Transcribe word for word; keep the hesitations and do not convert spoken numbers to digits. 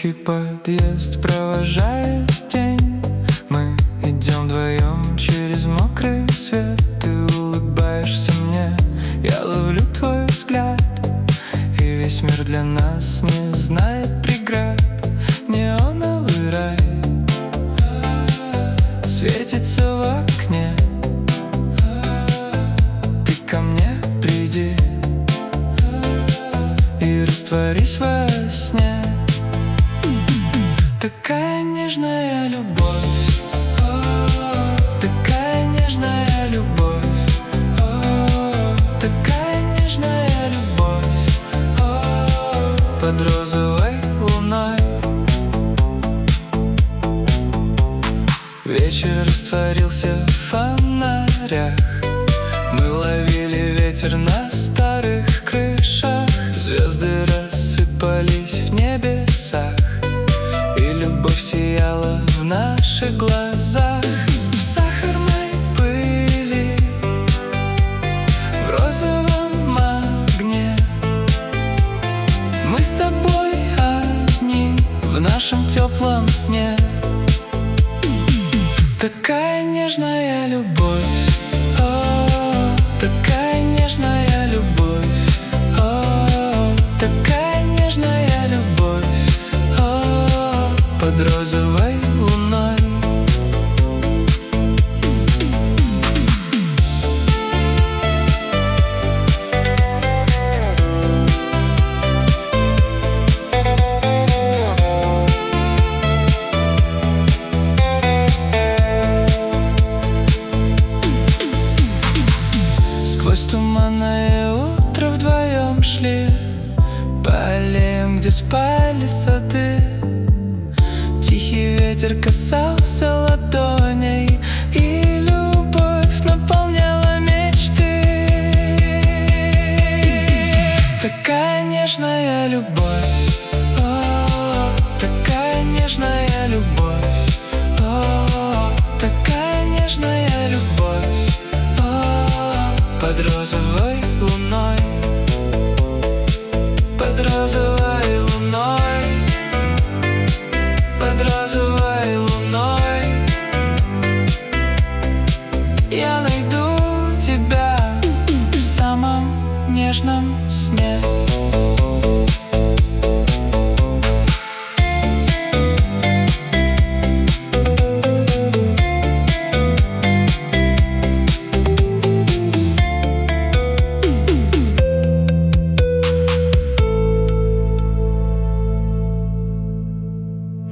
Тихий подъезд провожает день. Мы идем вдвоем через мокрый свет. Ты улыбаешься мне, я ловлю твой взгляд. И весь мир для нас не знает преград. Неоновый рай светится в окне. Ты ко мне приди и растворись во сне. Такая нежная любовь, такая нежная любовь, такая нежная любовь под розовой луной. Вечер растворился в фонарях. Мы ловили ветер на старых крышах. Звезды рассыпались в небесах, и любовь сияла в наших глазах. В сахарной пыли, в розовом огне мы с тобой одни в нашем теплом сне. Такая нежная любовь, о, такая нежная любовь, о, такая нежная любовь, о, под розовой луной. Сквозь туманное утро вдвоем шли по аллеям, где спали сады. Тихий ветер касался ладоней, и любовь наполняла мечты. Такая нежная любовь, о, такая нежная любовь, о, такая нежная любовь, о, под розовой луной, под розовой